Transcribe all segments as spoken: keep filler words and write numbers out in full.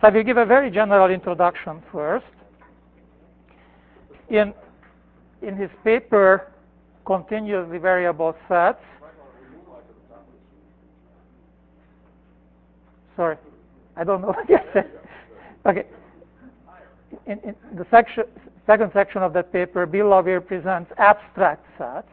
So I will give a very general introduction first. In, in his paper, Continuously Variable Sets, sorry, I don't know what you said. Okay. In, in the section, second section of that paper, Bill LaVere presents abstract sets.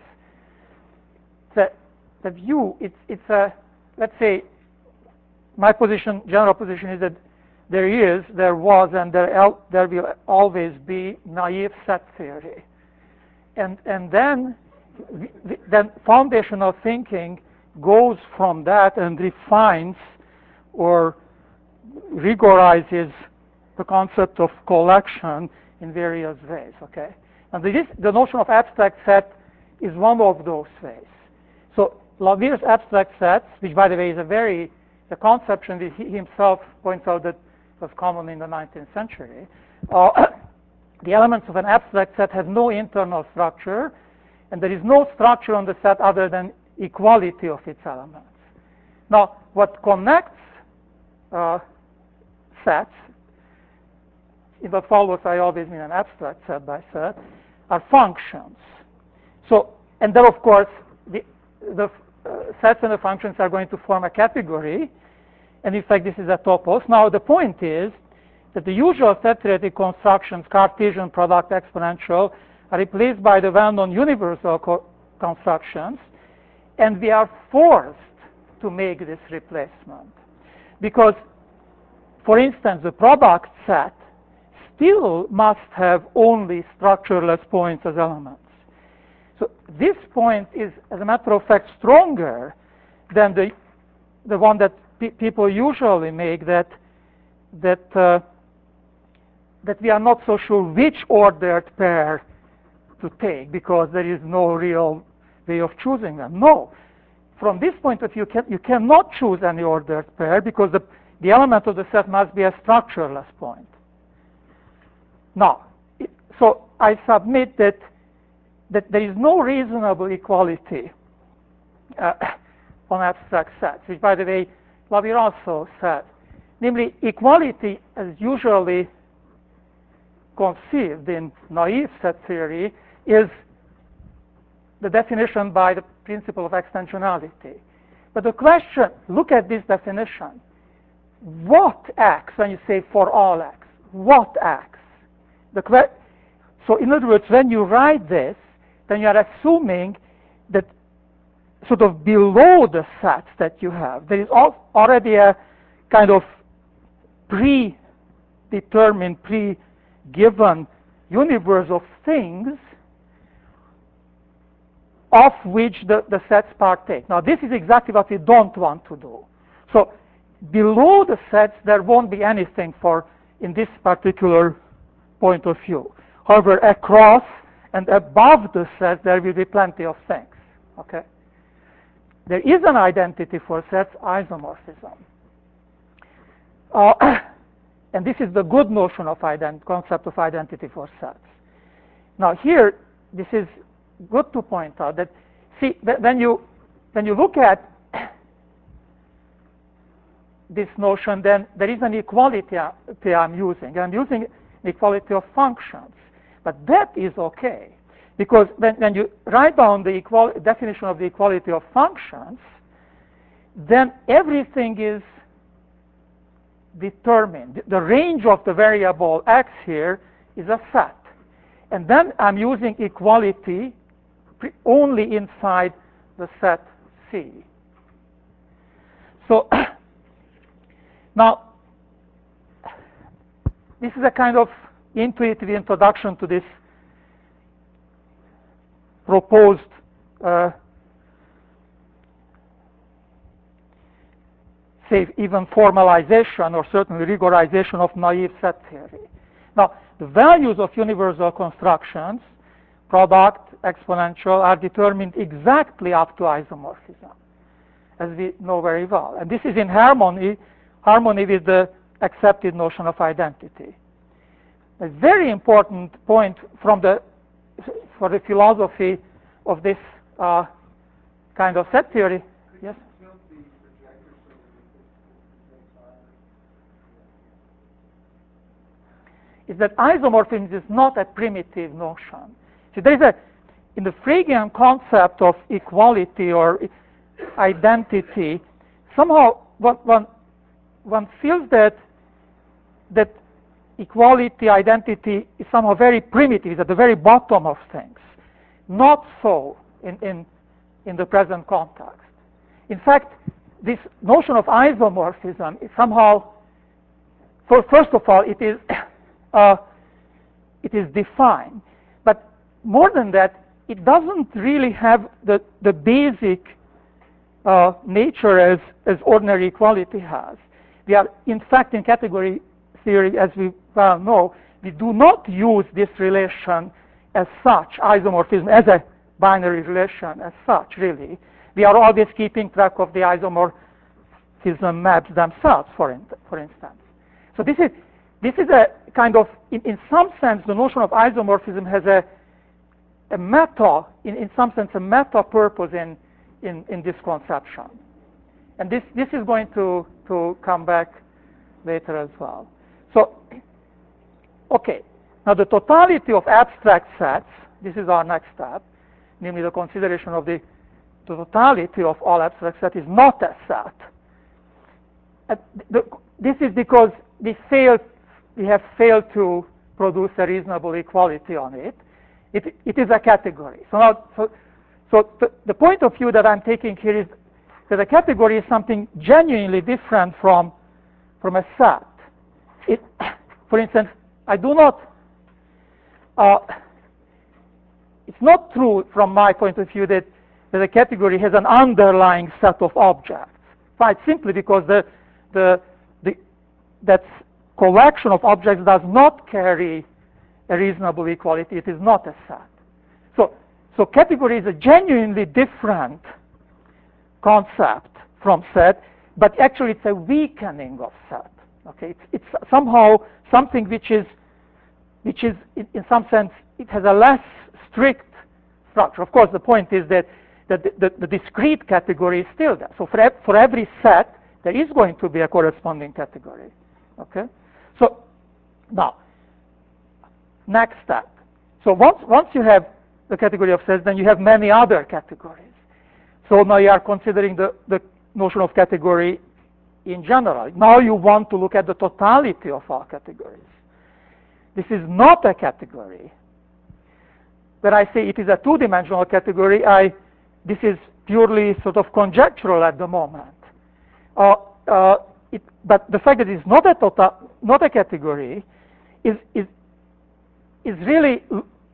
The, the view, it's, it's a, let's say, my position, general position is that there is, there was, and there, there will always be naive set theory. And, and then, then foundational thinking goes from that and refines or rigorizes the concept of collection in various ways, okay? And this, the notion of abstract set is one of those ways. So LaVere's abstract sets, which by the way is a very, the conception that he himself points out that was common in the nineteenth century, uh, the elements of an abstract set have no internal structure, and there is no structure on the set other than equality of its elements. Now, what connects uh, sets, in what follows I always mean an abstract set by set, are functions. So, and then of course, the, the uh, sets and the functions are going to form a category, and in fact this is a topos. Now the point is that the usual set theoretic constructions, Cartesian, product, exponential, are replaced by the well-known universal co constructions, and we are forced to make this replacement. Because, for instance, the product set still must have only structureless points as elements. So this point is, as a matter of fact, stronger than the, the one that pe people usually make, that, that, uh, that we are not so sure which ordered pair to take because there is no real way of choosing them. No. From this point of view, can, you cannot choose any ordered pair because the, the element of the set must be a structureless point. Now, it, so I submit that, that there is no reasonable equality uh, on abstract sets, which, by the way, LaVere also said. Namely, equality as usually conceived in naive set theory is the definition by the principle of extensionality. But the question, look at this definition. What X, when you say for all X, what X? The so in other words, when you write this, then you are assuming that sort of below the sets that you have, there is already a kind of predetermined, pre-given universe of things of which the, the sets partake. Now, this is exactly what we don't want to do. So below the sets, there won't be anything for, in this particular point of view. However, across and above the set, there will be plenty of things, okay? There is an identity for sets, isomorphism. Uh, and this is the good notion of ident concept of identity for sets. Now here, this is good to point out that, see, when you, when you look at this notion, then there is an equality I'm using. I'm using the equality of functions. But that is okay. Because when, when you write down the equal, definition of the equality of functions, then everything is determined. The range of the variable x here is a set. And then I'm using equality only inside the set C. So now, this is a kind of intuitive introduction to this proposed uh, say even formalization or certainly rigorization of naive set theory. Now, the values of universal constructions, product, exponential, are determined exactly up to isomorphism, as we know very well. And this is in harmony, harmony with the accepted notion of identity. A very important point from the, for the philosophy of this uh, kind of set theory. Yes? is that isomorphism is not a primitive notion. So there is a, in the Fregean concept of equality or identity, somehow one, one, one feels that, that equality, identity is somehow very primitive, is at the very bottom of things. Not so in, in, in the present context. In fact, this notion of isomorphism is somehow, for, first of all, it is, uh, it is defined. But more than that, it doesn't really have the, the basic uh, nature as, as ordinary equality has. We are, in fact, in category theory, as we well know, we do not use this relation as such, isomorphism as a binary relation as such, really. We are always keeping track of the isomorphism maps themselves, for, in, for instance. So this is, this is a kind of, in, in some sense, the notion of isomorphism has a, a meta, in, in some sense, a meta purpose in, in, in this conception. And this, this is going to, to come back later as well. So, okay, now the totality of abstract sets, this is our next step, namely the consideration of the, the totality of all abstract sets is not a set. And the, this is because we failed, we have failed to produce a reasonable equality on it. It, it is a category. So now, so, so the, the point of view that I'm taking here is that a category is something genuinely different from, from a set. It, for instance, I do not, uh, it's not true from my point of view that, that a category has an underlying set of objects, quite simply because the, the, the, that collection of objects does not carry a reasonable equality. It is not a set. So, so category is a genuinely different concept from set, but actually it's a weakening of set. Okay, it's, it's somehow something which is, which is in, in some sense, it has a less strict structure. Of course, the point is that, that the, the, the discrete category is still there. So for, ev for every set, there is going to be a corresponding category. Okay, so now, next step. So once, once you have the category of sets, then you have many other categories. So now you are considering the, the notion of category in general. Now you want to look at the totality of all categories. This is not a category. When I say it is a two-dimensional category, I, this is purely sort of conjectural at the moment. Uh, uh, it, but the fact that it's not a, total, not a category is, is, is really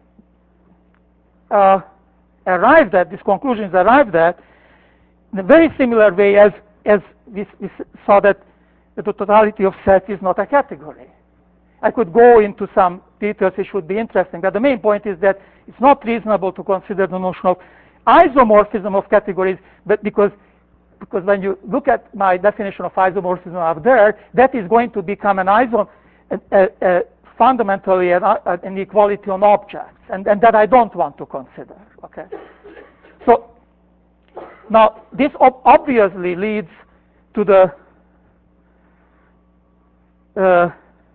uh, arrived at, this conclusion is arrived at in a very similar way as, as we, we saw that the totality of sets is not a category. I could go into some details which would be interesting, but the main point is that it's not reasonable to consider the notion of isomorphism of categories, but because, because when you look at my definition of isomorphism up there, that is going to become an isom, a, a, a fundamentally an, an equality on objects, and, and that I don't want to consider. Okay. So now this ob obviously leads to the uh,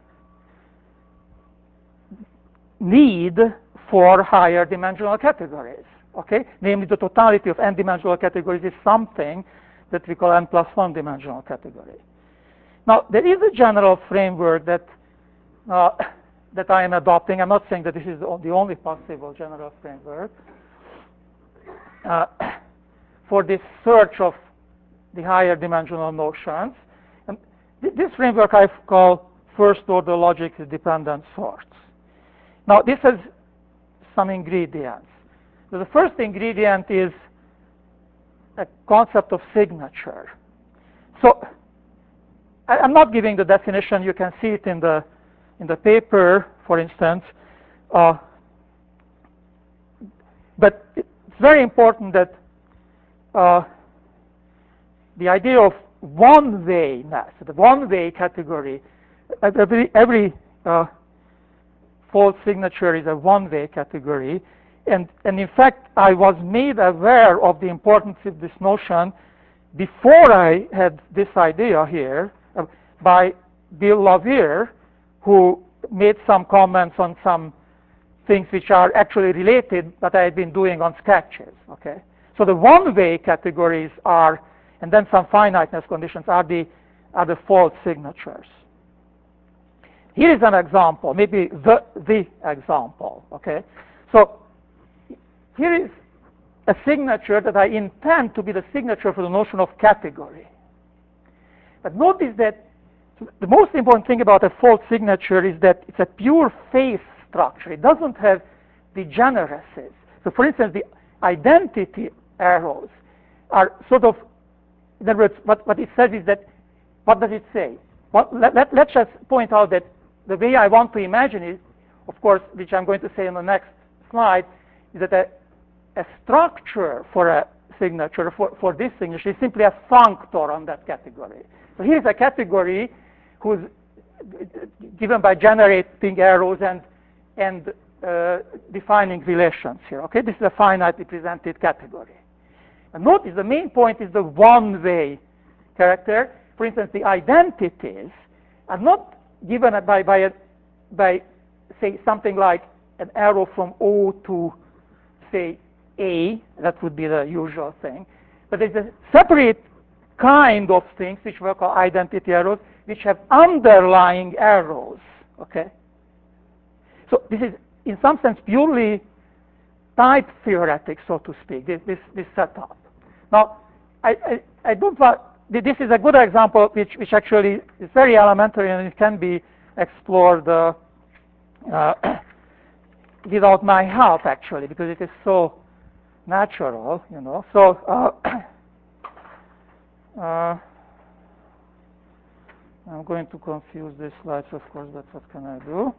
need for higher dimensional categories. Okay, namely the totality of n-dimensional categories is something that we call n plus one dimensional category. Now there is a general framework that uh, that I am adopting. I'm not saying that this is the only possible general framework uh, for this search of the higher dimensional notions. And th this framework I've called first-order logic with dependent sorts. Now this has some ingredients. So the first ingredient is a concept of signature. So I, I'm not giving the definition. You can see it in the in the paper, for instance. Uh, but it's very important that uh, the idea of one-wayness, the one-way category, every, every uh, false signature is a one-way category. And, and in fact, I was made aware of the importance of this notion before I had this idea here uh, by Bill LaVere, who made some comments on some things which are actually related that I've been doing on sketches, okay? So the one-way categories are, and then some finiteness conditions are the, are the fault signatures. Here is an example, maybe the, the example, okay? So here is a signature that I intend to be the signature for the notion of category. But notice that the most important thing about a fault signature is that it's a pure face structure. It doesn't have degeneracies. So for instance, the identity arrows are sort of, in other words, what, what it says is that, what does it say? Well, let, let, let's just point out that the way I want to imagine it, of course, which I'm going to say in the next slide, is that a, a structure for a signature, for, for this signature, is simply a functor on that category. So here's a category who's given by generating arrows and, and uh, defining relations here. Okay, this is a finitely presented category. And notice the main point is the one-way character. For instance, the identities are not given by, by, a, by, say, something like an arrow from O to, say, A. That would be the usual thing. But there's a separate kind of things which we call identity arrows, which have underlying arrows. Okay. So this is, in some sense, purely type theoretic, so to speak. This this, this setup. Now, I, I, I don't want. This is a good example, which which actually is very elementary and it can be explored uh, uh, without my help, actually, because it is so natural, you know. So. Uh, Uh, I'm going to confuse these slides, of course, but what can I do?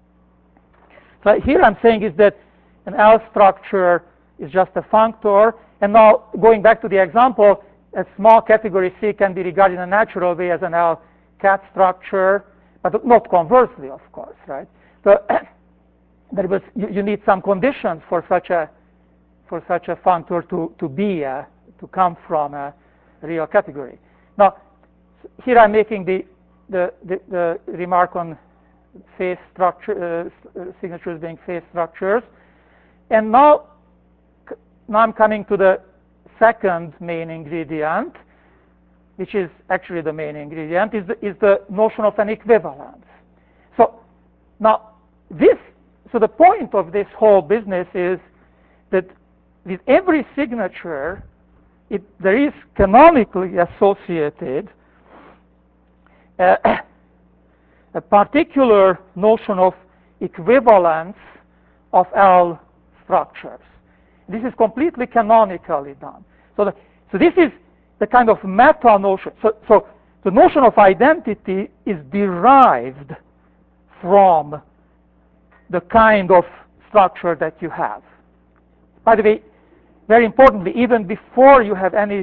So here I'm saying is that an L structure is just a functor. And now, going back to the example, a small category C can be regarded in a natural way as an L cat structure, but not conversely, of course, right? So there was, you, you need some conditions for such a for such a functor to, to be, a, to come from a real category. Now, here I'm making the, the, the, the remark on phase structure, uh, signatures being phase structures. And now, now I'm coming to the second main ingredient, which is actually the main ingredient, is the, is the notion of an equivalence. So now, this, so the point of this whole business is that with every signature, It, there is canonically associated uh, a particular notion of equivalence of L structures. This is completely canonically done. So, the, so this is the kind of meta notion. So, so the notion of identity is derived from the kind of structure that you have. By the way, very importantly, even before you have any,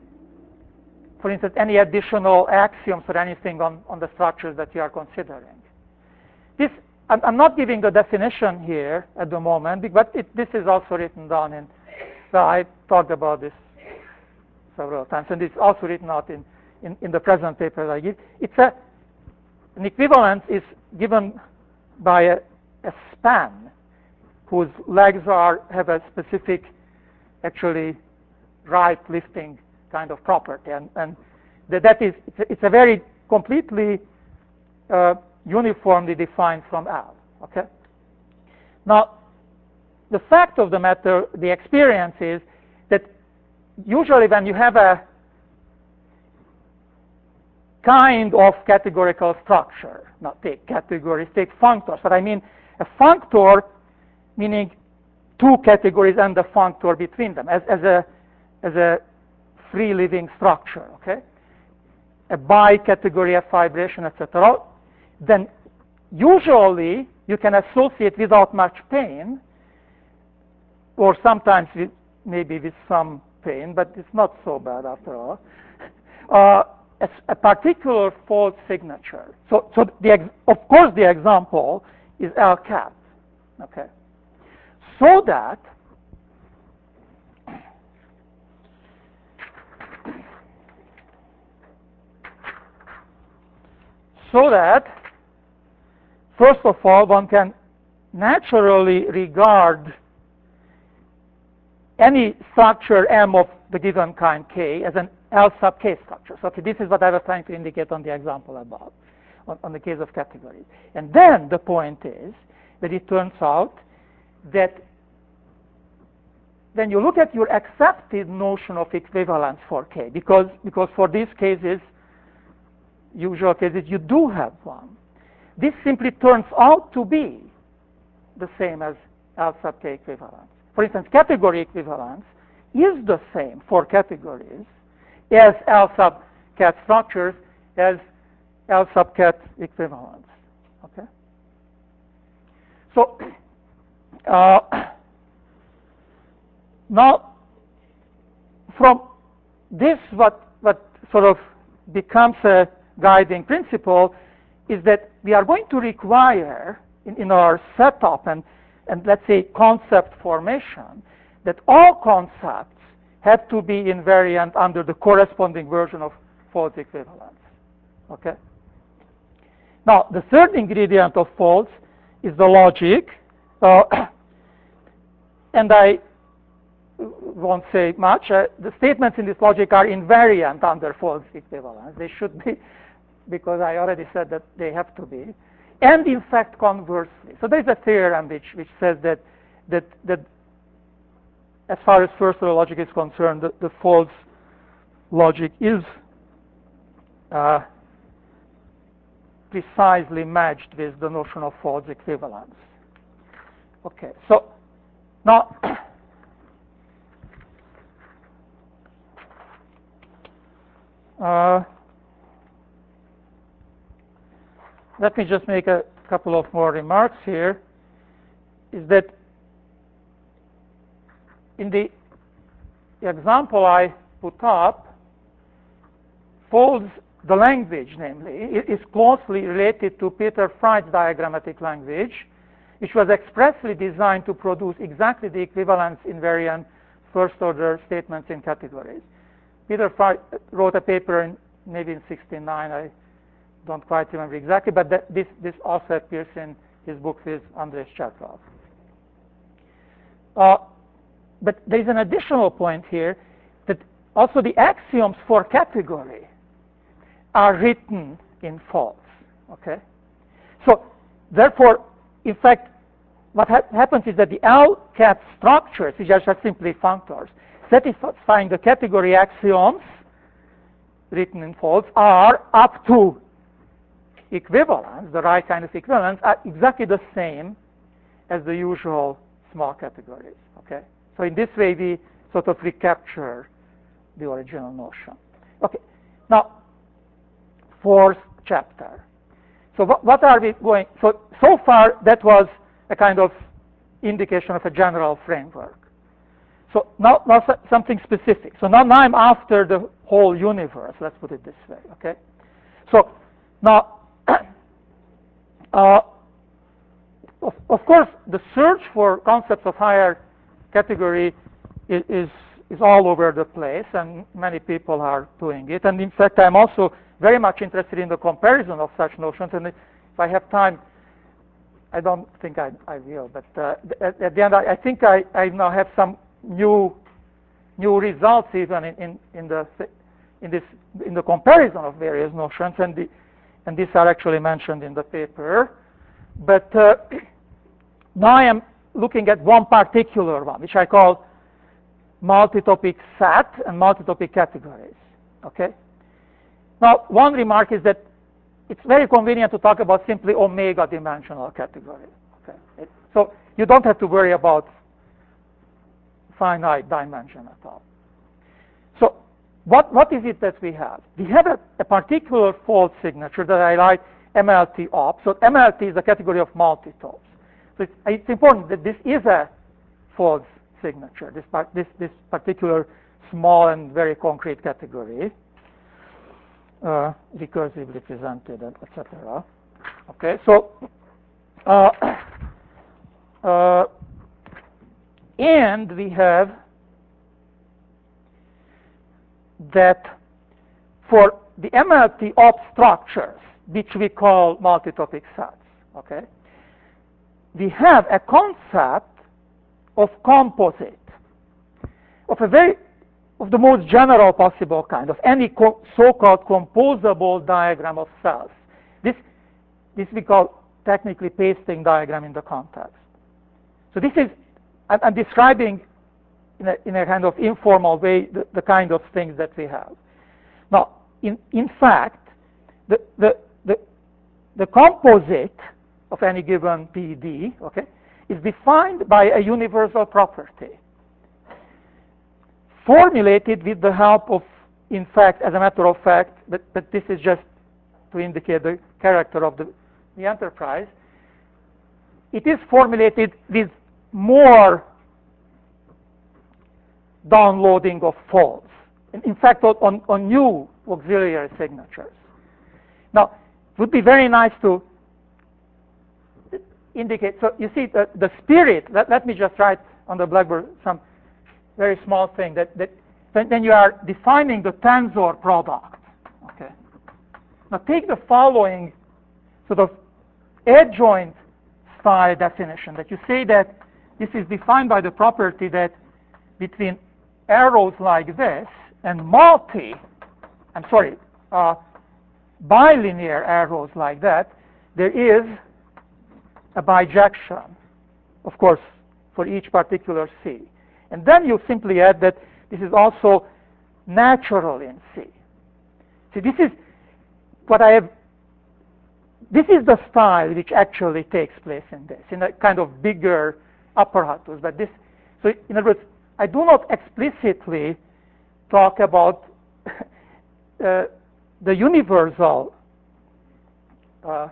for instance, any additional axioms or anything on, on the structures that you are considering. This, I'm, I'm not giving the definition here at the moment, but it, this is also written down in, well, I talked about this several times, and it's also written out in, in, in the present paper that I give. It's a, an equivalence is given by a, a span whose legs are, have a specific actually right lifting kind of property, and, and that, that is it's a, it's a very completely uh, uniformly defined from L. Okay. Now, the fact of the matter, the experience is that usually when you have a kind of categorical structure, not take categories, take functors, but I mean a functor meaning two categories and the functor between them as, as a as a free living structure, okay? A bi-category of vibration, et cetera. Then usually you can associate without much pain, or sometimes with, maybe with some pain, but it's not so bad after all. Uh, a, a particular fault signature. So, so the ex of course the example is L cat, okay? So that so that first of all, one can naturally regard any structure M of the given kind K as an L sub K structure. So okay, this is what I was trying to indicate on the example above, on, on the case of categories. And then the point is that it turns out that when you look at your accepted notion of equivalence for K, because, because for these cases, usual cases, you do have one, this simply turns out to be the same as L sub K equivalence. For instance, category equivalence is the same for categories as L sub cat structures as L sub cat equivalence. Okay? So, uh, now, from this, what, what sort of becomes a guiding principle is that we are going to require in, in our setup and, and let's say concept formation that all concepts have to be invariant under the corresponding version of false equivalence. Okay? Now, the third ingredient of false is the logic. Uh, and I won't say much. Uh, the statements in this logic are invariant under false equivalence. They should be, because I already said that they have to be. And in fact, conversely. So there's a theorem which, which says that, that, that as far as first order logic is concerned, the, the false logic is uh, precisely matched with the notion of false equivalence. Okay, so now uh, let me just make a couple of more remarks here. Is that in the example I put up, false, the language, namely, is closely related to Peter Freyd's diagrammatic language, which was expressly designed to produce exactly the equivalence invariant first-order statements in categories. Peter Freyd wrote a paper in maybe in sixty-nine. I don't quite remember exactly, but that, this, this also appears in his book with Andres Chertoff. Uh, but there is an additional point here that also the axioms for category are written in false. Okay? So, therefore, in fact, what ha happens is that the L cat structures, which are just simply functors, satisfying the category axioms written in false, are up to equivalence, the right kind of equivalence, are exactly the same as the usual small categories. Okay? So in this way, we sort of recapture the original notion. Okay. Now, fourth chapter. So what, what are we going? So so far, that was a kind of indication of a general framework. So now, now something specific. So now, now I'm after the whole universe. Let's put it this way. Okay. So now. Uh, of, of course, the search for concepts of higher category is, is, is all over the place, and many people are doing it. And in fact, I'm also very much interested in the comparison of such notions. And if I have time, I don't think I, I will, but uh, at, at the end, I, I think I, I now have some new new results even in, in, in the in this in the comparison of various notions, and the and these are actually mentioned in the paper. But uh, now I am looking at one particular one, which I call multi-topic set and multi-topic categories. Okay. Now, one remark is that it's very convenient to talk about simply omega-dimensional categories. Okay. It, so you don't have to worry about finite dimension at all. So what, what is it that we have? We have a, a particular false signature that I write M L T op. So M L T is a category of multitopes. So it's, it's important that this is a false signature, this, part, this, this particular small and very concrete category, uh, recursively presented, et cetera. Okay, so uh, uh, and we have that for the M L T op structures, which we call multi-topic sets. okay, we have a concept of composite, of a very, of the most general possible kind, of any co so-called composable diagram of cells. This, this we call technically pasting diagram in the context. So this is, I'm, I'm describing in a, in a kind of informal way the, the kind of things that we have. Now, in, in fact, the, the, the, the composite of any given P D, okay, is defined by a universal property, formulated with the help of, in fact, as a matter of fact, but, but this is just to indicate the character of the, the enterprise, it is formulated with more downloading of false. And in fact, on, on new auxiliary signatures. Now, it would be very nice to indicate, so you see the, the spirit, let, let me just write on the blackboard some very small thing, that, that then you are defining the tensor product. Okay. Now take the following sort of adjoint style definition, that you say that this is defined by the property that between arrows like this and multi, I'm sorry, uh, bilinear arrows like that, there is a bijection, of course, for each particular C. And then you simply add that this is also natural in C. See, this is what I have, this is the style which actually takes place in this, in a kind of bigger apparatus. But this, so in other words, I do not explicitly talk about uh, the universal uh,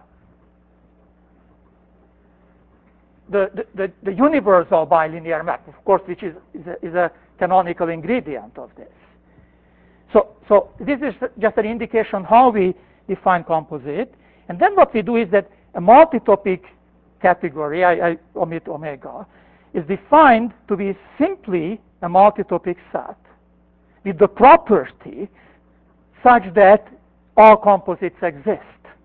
The, the, the, the universal bilinear map, of course, which is, is, a, is a canonical ingredient of this. So, so this is just an indication how we define composite. And then what we do is that a multi-topic category, I, I omit omega, is defined to be simply a multi-topic set with the property such that all composites exist.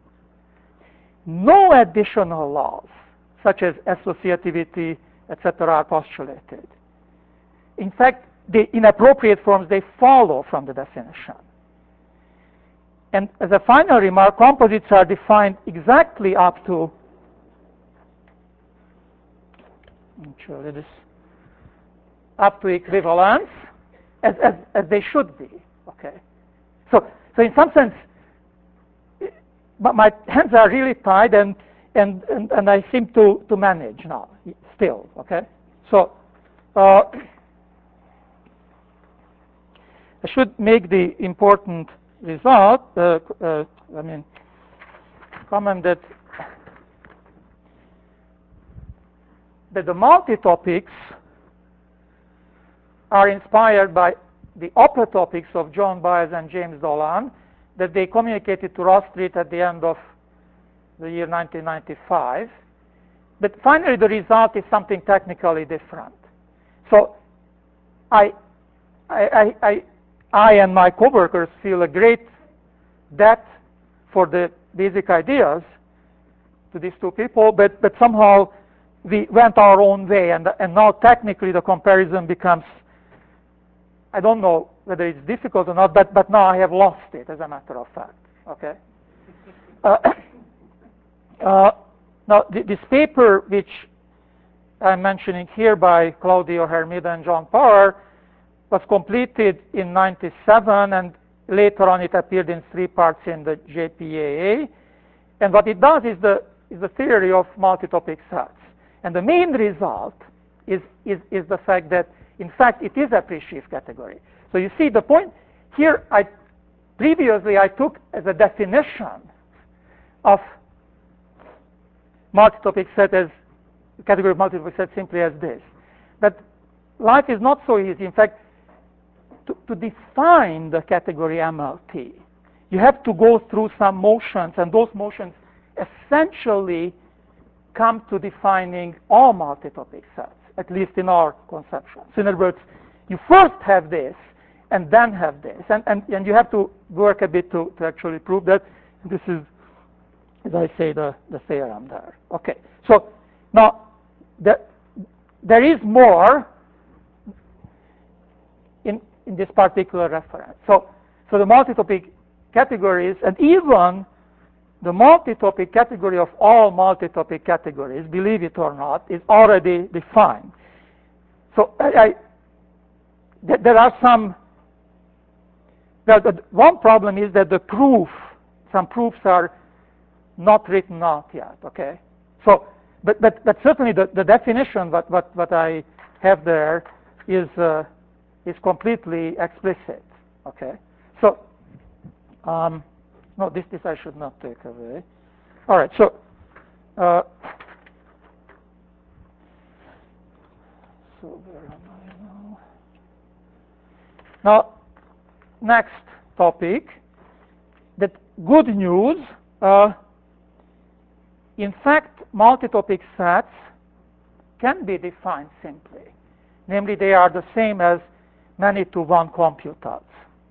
No additional laws, such as associativity, et cetera, are postulated. In fact, the inappropriate forms, they follow from the definition. And as a final remark, composites are defined exactly up to, actually this, up to equivalence, as, as, as they should be, okay? So, so in some sense, my hands are really tied, and And, and, and I seem to, to manage now, still, okay? So, uh, I should make the important result, uh, uh, I mean, comment that, that the multi-topics are inspired by the upper topics of John Baez and James Dolan that they communicated to Ross Street at the end of the year nineteen ninety-five. But finally, the result is something technically different. So I, I, I, I and my coworkers feel a great debt for the basic ideas to these two people, but, but somehow we went our own way, and, and now technically the comparison becomes, I don't know whether it's difficult or not, but, but now I have lost it, as a matter of fact, okay? Uh, uh, now, th this paper, which I'm mentioning here by Claudio Hermida and John Power, was completed in ninety-seven, and later on it appeared in three parts in the J P A A. And what it does is the, is the theory of multi-topic sets. And the main result is, is, is the fact that, in fact, it is a pre-sheaf category. So you see the point here, I, previously I took as a definition of multi-topic set as, category of multi-topic set simply as this. But life is not so easy. In fact, to, to define the category M L T, you have to go through some motions, and those motions essentially come to defining all multi-topic sets, at least in our conception. So in other words, you first have this, and then have this. And, and, and you have to work a bit to, to actually prove that. This is as I say, the, the theorem there. Okay, so now the, there is more in, in this particular reference. So, so the multi-topic categories, and even the multi-topic category of all multi-topic categories, believe it or not, is already defined. So I, I, th there are some, well, the, one problem is that the proof, some proofs are not written out yet, okay? So, but, but, but certainly the, the definition, what, what, what I have there is, uh, is completely explicit, okay? So, um, no, this, this I should not take away. All right, so, uh, so where am I now? Now, next topic, that good news, uh, in fact, multi-topic sets can be defined simply. Namely, they are the same as many to one computers.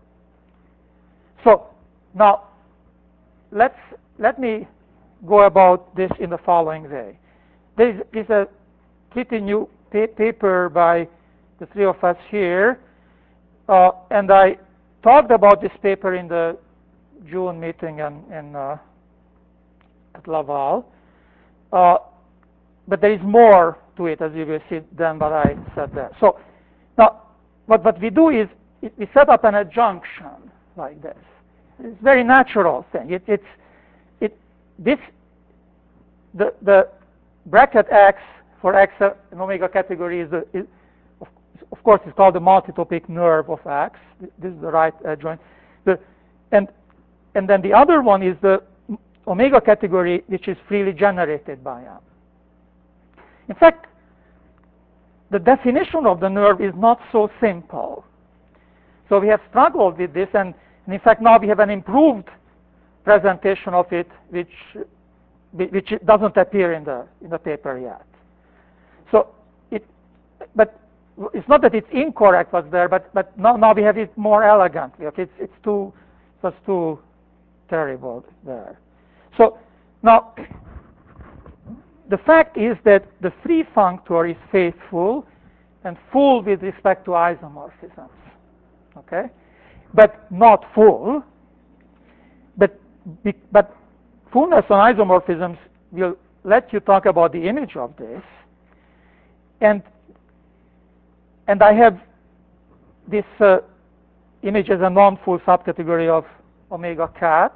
So now, let's let me go about this in the following way. There is, is a pretty new pa paper by the three of us here, uh, and I talked about this paper in the June meeting in, in uh, at Laval. Uh, but there is more to it, as you will see, than what I said there. So now, what, what we do is it, we set up an adjunction like this. It's a very natural thing. It, it's it this the the bracket X for X and omega category is, the, is of, of course it's called the multi-topic nerve of X. This is the right adjoint. The and and then the other one is the omega category, which is freely generated by M. In fact, the definition of the nerve is not so simple. So we have struggled with this, and, and in fact now we have an improved presentation of it, which which doesn't appear in the in the paper yet. So it, but it's not that it's incorrect what's there, but but now now we have it more elegantly. Okay, it's it's too it was too terrible there. So now, the fact is that the free functor is faithful and full with respect to isomorphisms, okay? But not full. But, but fullness on isomorphisms will let you talk about the image of this. And, and I have this uh, image as a non-full subcategory of omega cat.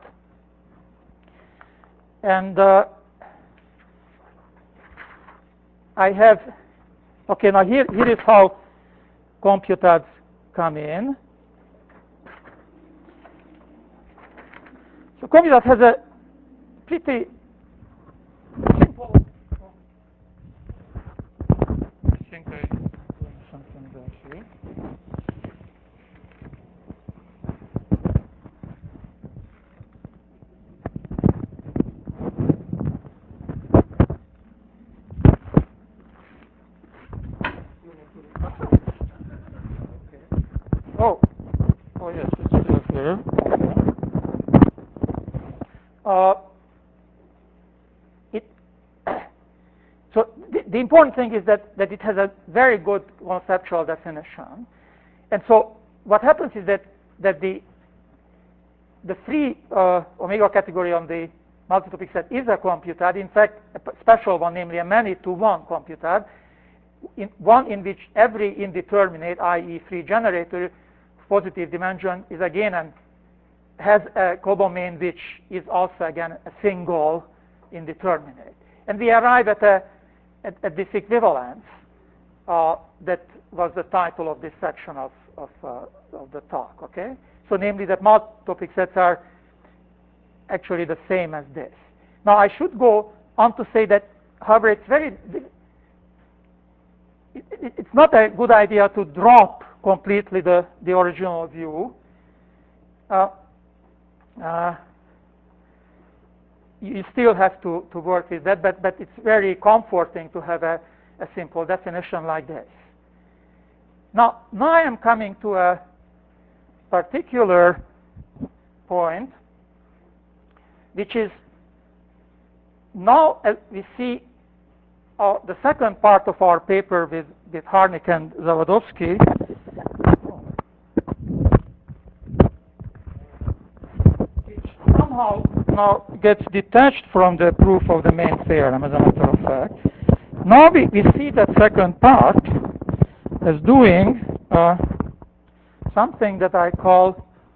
And uh, I have, okay, now here, here is how computers come in. So computers has a pretty simple, I think I'm doing something back here. Oh, oh yes, it's still here. Uh, it, so the, the important thing is that, that it has a very good conceptual definition. And so what happens is that, that the, the free uh, omega category on the multi-topic set is a computad, in fact, a special one, namely a many-to-one computad, in, one in which every indeterminate, that is free generator, positive dimension is again and has a codomain which is also again a single indeterminate. And we arrive at, a, at, at this equivalence uh, that was the title of this section of, of, uh, of the talk, okay? So namely that multi-topic sets are actually the same as this. Now I should go on to say that, however, it's very, it, it, it's not a good idea to drop completely the, the original view. Uh, uh, you still have to, to work with that, but, but it's very comforting to have a, a simple definition like this. Now, now I am coming to a particular point, which is now uh, we see uh, the second part of our paper with, with Harnik and Zawodowski, which somehow now gets detached from the proof of the main theorem, as a matter of fact. Now we, we see that second part as doing uh, something that I call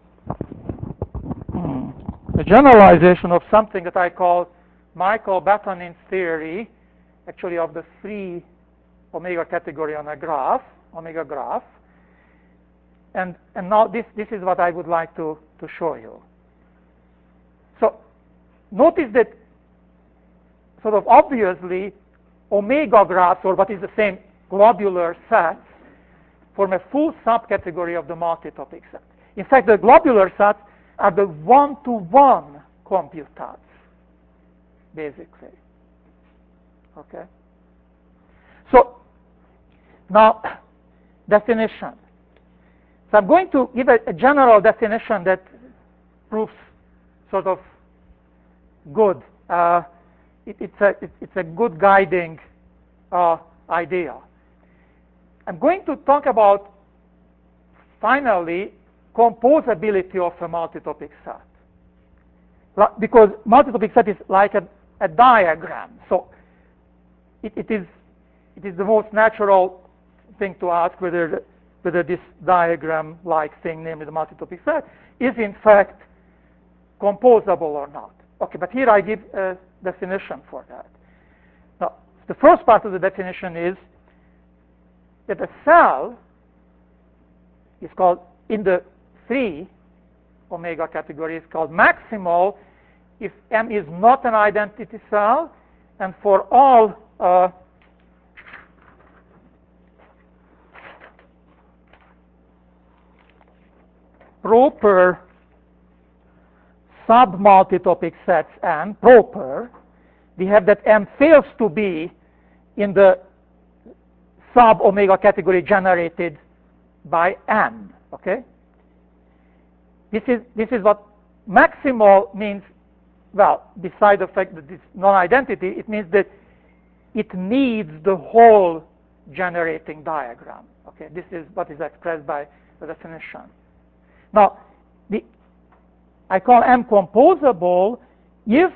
hmm, a generalization of something that I call Michael-Batanin's theory, actually of the free omega category on a graph, omega graph. And, and now this, this is what I would like to, to show you. So notice that sort of obviously omega graphs, or what is the same globular sets, form a full subcategory of the multitopic set. In fact, the globular sets are the one-to-one computats, basically. Okay? So, now, definition. So I'm going to give a, a general definition that proves sort of good. Uh, it, it's, a, it, it's a good guiding uh, idea. I'm going to talk about, finally, composability of a multitopic set. Because multitopic set is like a, a diagram. So it, it, is, it is the most natural thing to ask whether, whether this diagram-like thing, namely the multitopic set, is in fact composable or not. Okay, but here I give a definition for that. Now, the first part of the definition is that a cell is called, in the three omega category, is called maximal if M is not an identity cell, and for all uh, proper sub-multitopic sets M, proper, we have that M fails to be in the sub-omega category generated by M, okay? This is, this is what maximal means. Well, beside the fact that it's non-identity, it means that it needs the whole generating diagram, okay? This is what is expressed by the definition. Now, the, I call M composable if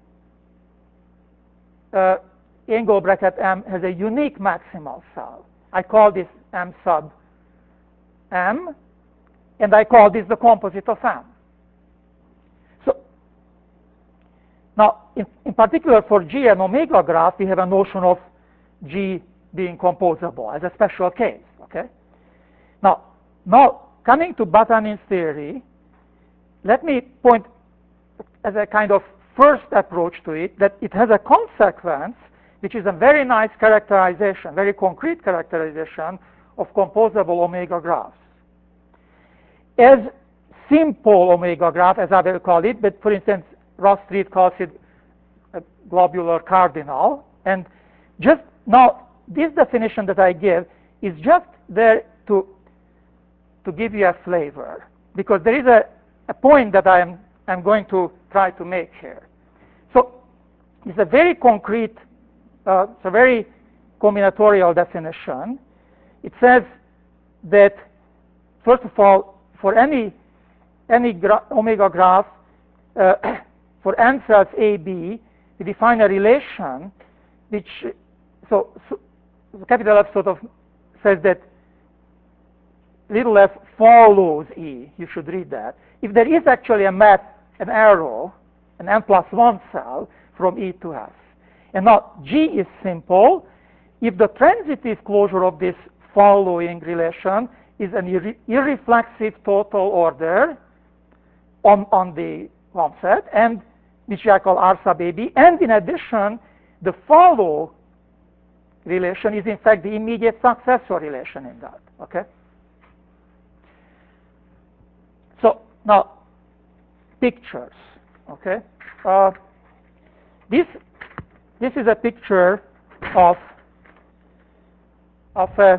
uh, angle bracket M has a unique maximal cell. I call this M sub M, and I call this the composite of M. So now, in, in particular for G and omega graph, we have a notion of G being composable as a special case, okay? Now, now coming to Batanin's theory, let me point as a kind of first approach to it that it has a consequence which is a very nice characterization, very concrete characterization of composable omega graphs. As simple omega graph, as I will call it, but for instance, Ross Street calls it a globular cardinal. And just now, this definition that I give is just there to, to give you a flavor, because there is a, a point that I am I'm going to try to make here. So it's a very concrete, uh, it's a very combinatorial definition. It says that, first of all, for any any gra omega graph, uh, for n cells A, B, we define a relation which, so, so capital F sort of says that little f follows E. You should read that. If there is actually a map, an arrow, an n plus one cell from E to F. And now G is simple if the transitive closure of this following relation is an irre irreflexive total order on, on the one set, and which I call R sub A B. And in addition, the follow relation is in fact the immediate successor relation in that, okay? So now, pictures, okay? Uh, this, this is a picture of, of a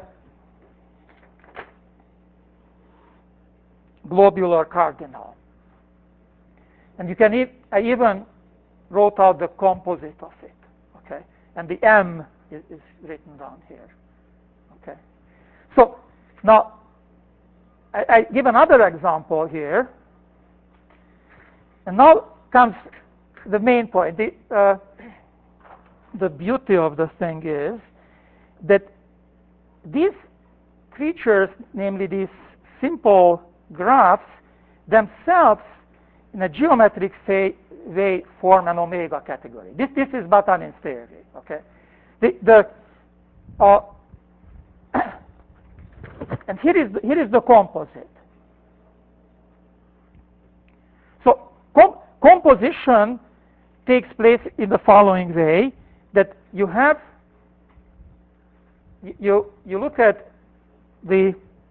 globular cardinal. And you can e I even wrote out the composite of it, okay? And the M is, is written down here, okay? So now, I, I give another example here, and now comes the main point. The, uh, the beauty of the thing is that these creatures, namely these simple graphs, themselves, in a geometric way, form an omega category. This, this is Batanin's theory, okay? The, the, uh, and here is, the, here is the composite. So com composition takes place in the following way, that you have, you, you look at the,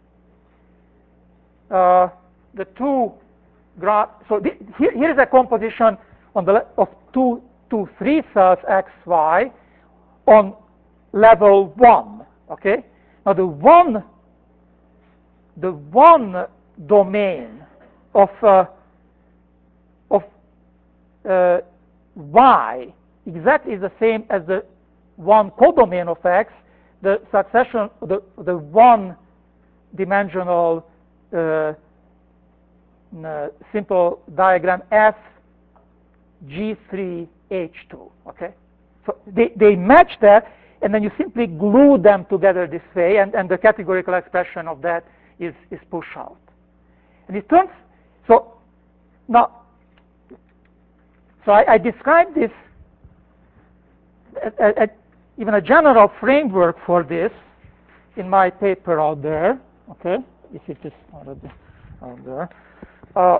uh, the two graph. So the, here, here is a composition on the of two, two, three cells x, y on level one. Okay. Now the one, the one domain of uh, of uh, y exactly is the same as the one codomain of x. The succession, the the one dimensional uh, uh, simple diagram F G three H two. Okay, so they they match that, and then you simply glue them together this way, and and the categorical expression of that is is push out. And it turns so now. So I, I described this at, at, at even a general framework for this in my paper out there. Okay, if it is already out there. Uh,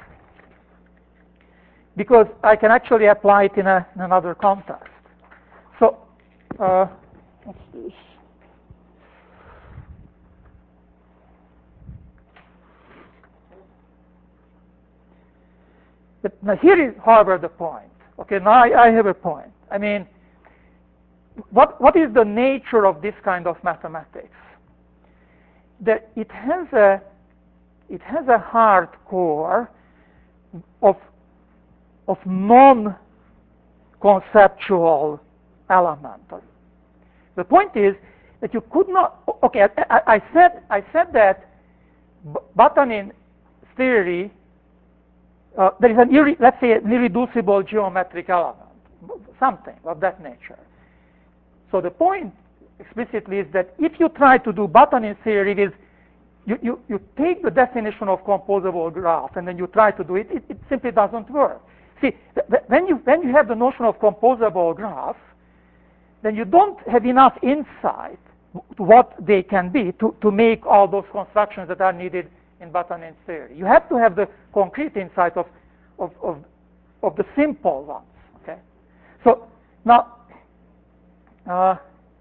because I can actually apply it in, a, in another context. So, uh, what's this? But now here is, however, the point. Okay, now I, I have a point. I mean, what what is the nature of this kind of mathematics? That it has a it has a hard core of of non-conceptual element. The point is that you could not. Okay, I, I said I said that Batanin's theory. Uh, there is an irre let's say an irreducible geometric element, something of that nature. So the point explicitly is that if you try to do Batanin's theory, it is you, you, you take the definition of composable graph and then you try to do it, it, it simply doesn't work. See, th when you when you have the notion of composable graph, then you don't have enough insight to what they can be to, to make all those constructions that are needed in Batanin's theory. You have to have the concrete insight of, of, of, of the simple ones. Okay. So now, uh,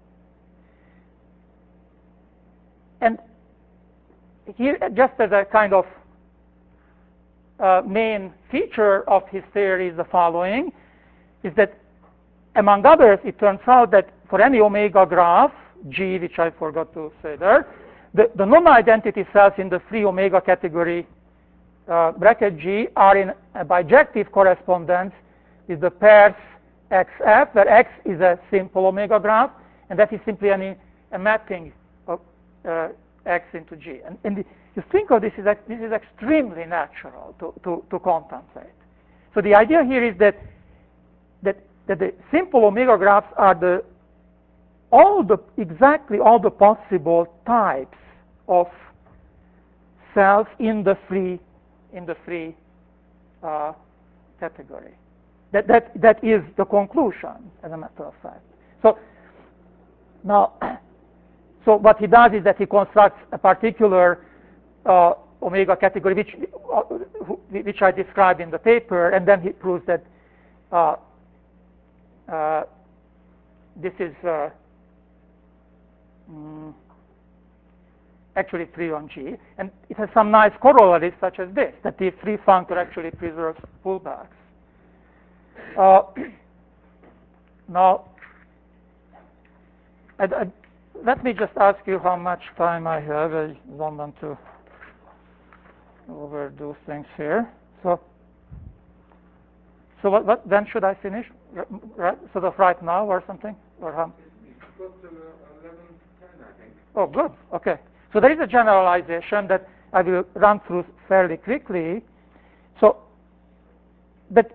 and here, just as a kind of uh, main feature of his theory is the following, is that among others, it turns out that for any omega graph, G, which I forgot to say there, The, the non-identity cells in the free omega category uh, bracket G are in a bijective correspondence with the pairs X F, where X is a simple omega graph, and that is simply an, a mapping of uh, X into G. And, and the, you think of this, is this is extremely natural to, to, to contemplate. So the idea here is that, that, that the simple omega graphs are the all the exactly all the possible types of cells in the free in the free uh, category. That that that is the conclusion, as a matter of fact. So now, so what he does is that he constructs a particular uh, omega category, which uh, which I described in the paper, and then he proves that uh, uh, this is. Uh, Mm, actually three on G, and it has some nice corollaries such as this, that the free functor actually preserves pullbacks. Uh, now, I, I, let me just ask you how much time I have. I don't want to overdo things here. So, So what, what, when should I finish? R right, sort of right now or something? Or how? Oh, good. Okay. So there is a generalization that I will run through fairly quickly. So, but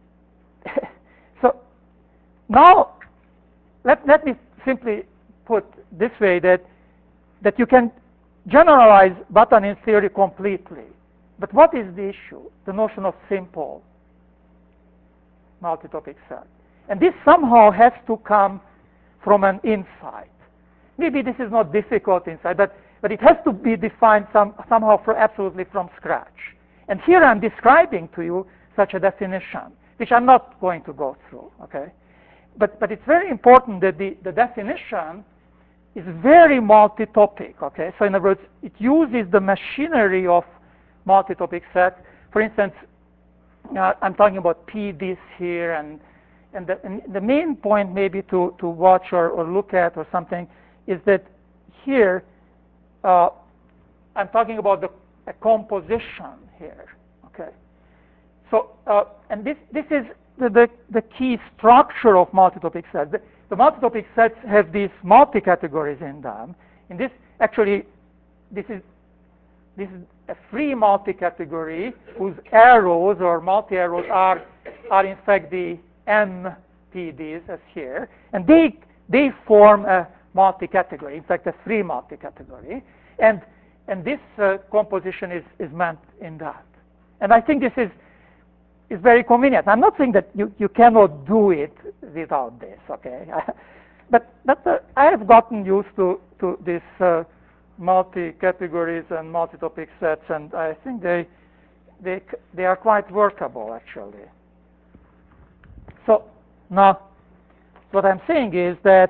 so now let let me simply put this way that that you can generalize Vatanin's theory completely. But what is the issue? The notion of simple multi-topic set. And this somehow has to come from an insight. Maybe this is not difficult insight, but, but it has to be defined some, somehow for absolutely from scratch. And here I'm describing to you such a definition, which I'm not going to go through, okay? But, but it's very important that the, the definition is very multi-topic, okay? So in other words, it uses the machinery of multi-topic sets. For instance, uh, I'm talking about P Ds here, and, and, the, and the main point maybe to, to watch or, or look at or something is that here, uh, I'm talking about the a composition here, okay? So, uh, and this, this is the, the, the key structure of multi-topic sets. The, the multi-topic sets have these multi-categories in them. In this, actually, this is, this is a free multi-category whose arrows or multi-arrows are, are in fact the M P Ds as here. And they, they form a multi-category, in fact, a free multi-category. And, and this uh, composition is, is meant in that. And I think this is, is very convenient. I'm not saying that you, you cannot do it without this, okay? but but uh, I have gotten used to, to this uh, multi-categories and multi-topic sets, and I think they, they, they are quite workable, actually. So now, what I'm saying is that,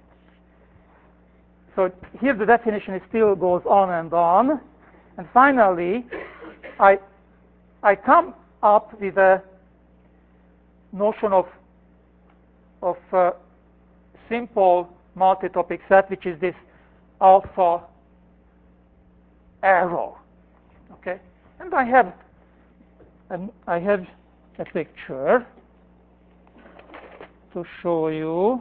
so here the definition still goes on and on, and finally, I, I come up with a notion of, of uh, simple multi-topic set, which is this alpha arrow, okay? And I have, an, I have a picture to show you.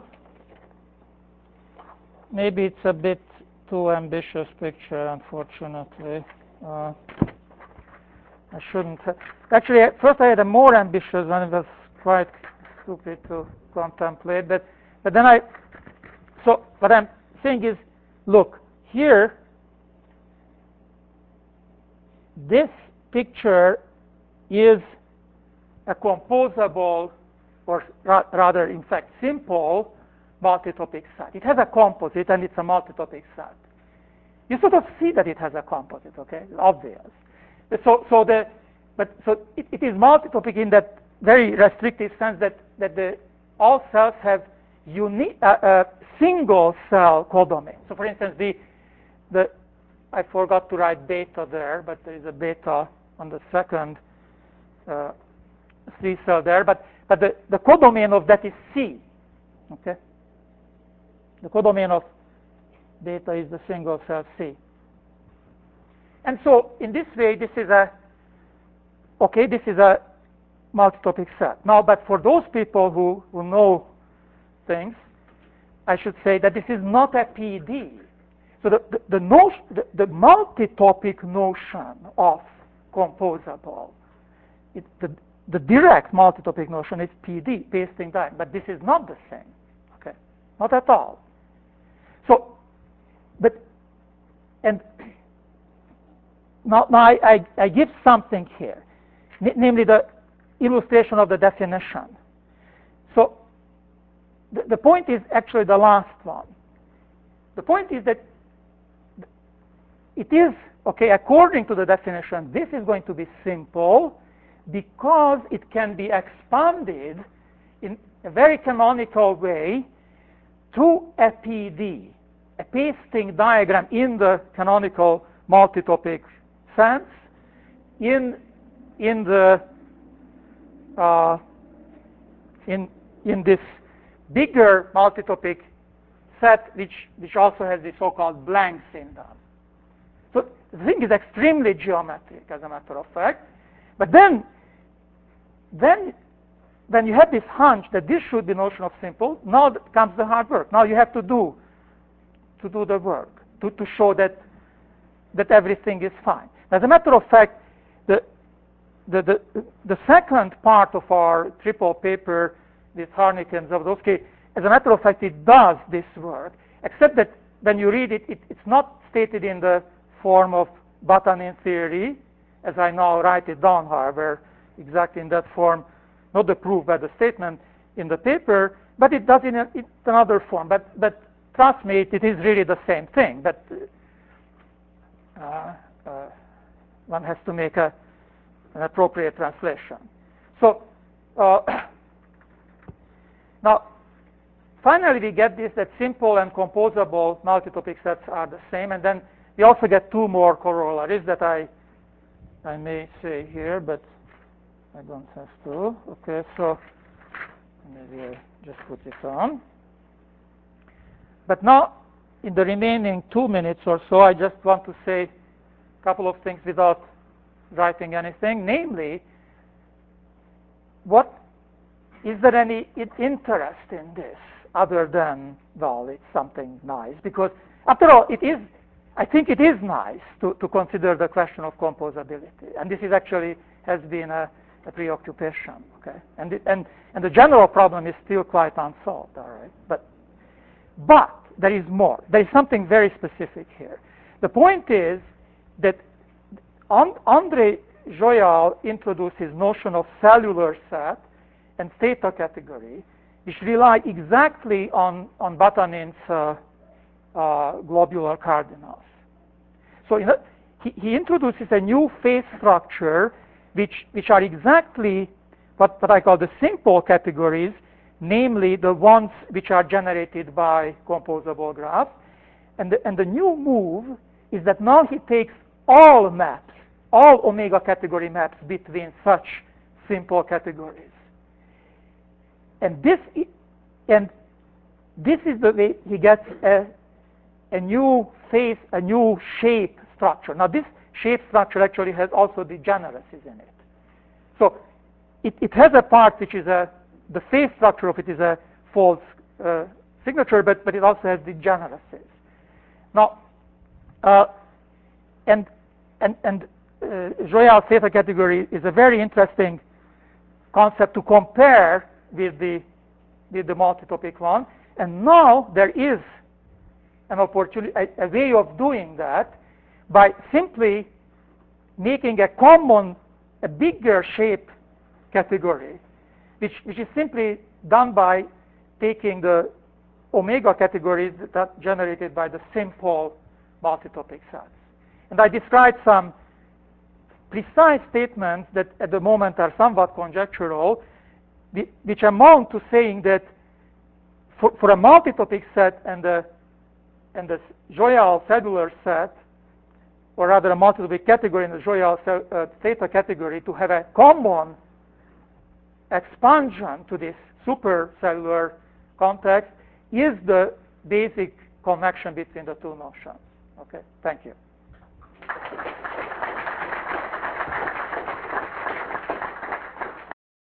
Maybe it's a bit too ambitious picture, unfortunately. Uh, I shouldn't have. Actually, at first I had a more ambitious one. It was quite stupid to contemplate. But, but then I, so what I'm saying is, look, here, this picture is a composable, or ra rather, in fact, simple multi-topic set. It has a composite, and it's a multi-topic set. You sort of see that it has a composite, okay? Obvious. So, so the, but so it, it is multi-topic in that very restrictive sense that that the all cells have unique, uh, uh, single cell codomain. So, for instance, the the I forgot to write beta there, but there is a beta on the second uh, C cell there. But but the the codomain of that is C. Okay. The codomain of beta is the single cell C. And so, in this way, this is a, okay, this is a multi-topic set. Now, but for those people who, who know things, I should say that this is not a P D. So the, the, the, notion, the, the multi-topic notion of composable, it, the, the direct multi-topic notion is P D, pasting diagram, but this is not the same, okay? Not at all. So, but, and Now, now I, I, I give something here, n namely the illustration of the definition. So the, the point is actually the last one. The point is that it is, okay, according to the definition, this is going to be simple because it can be expanded in a very canonical way to a P D, a pasting diagram in the canonical multi-topic sense in in the uh, in in this bigger multi-topic set, which which also has the so-called blanks in them. So the thing is extremely geometric, as a matter of fact. But then then when you have this hunch that this should be notion of simple, now comes the hard work. Now you have to do to do the work to, to show that that everything is fine. As a matter of fact, the the the, the second part of our triple paper, this Harnik and Zawodowski, as a matter of fact, it does this work, except that when you read it, it it's not stated in the form of Batanin theory, as I now write it down, however, exactly in that form, not the proof, but the statement in the paper, but it does in a, it's another form. But, but trust me, it, it is really the same thing. But uh, uh, one has to make a, an appropriate translation. So uh, now, finally, we get this, that simple and composable multitopic sets are the same, and then we also get two more corollaries that I I may say here, but I don't have to. Okay, so maybe I just put it on. But now, in the remaining two minutes or so, I just want to say a couple of things without writing anything. Namely, what is there any interest in this other than, well, it's something nice? Because after all, it is. I think it is nice to, to consider the question of composability, and this is actually has been a, a preoccupation. Okay, and, it, and and the general problem is still quite unsolved. All right, but but there is more. There is something very specific here. The point is that André Joyal introduced his notion of cellular set and theta category, which rely exactly on on Batanin's uh, Uh, globular cardinals. So you know, he, he introduces a new phase structure which, which are exactly what, what I call the simple categories, namely the ones which are generated by composable graphs. And the, and the new move is that now he takes all maps, all omega category maps between such simple categories. And this, and this is the way he gets a a new phase, a new shape structure. Now this shape structure actually has also degeneracies in it. So it, it has a part which is a, the phase structure of it is a false uh, signature, but, but it also has degeneracies. Now, uh, and, and, and uh, Joyal theta category is a very interesting concept to compare with the, with the multitopic one. And now there is an opportunity, a, a way of doing that by simply making a common, a bigger shape category, which, which is simply done by taking the omega categories that are generated by the simple multitopic sets. And I described some precise statements that at the moment are somewhat conjectural, which amount to saying that for, for a multitopic set and the and the Joyal cellular set, or rather a multitopic category in the Joyal uh, theta category, to have a common expansion to this supercellular context is the basic connection between the two notions. Okay, thank you.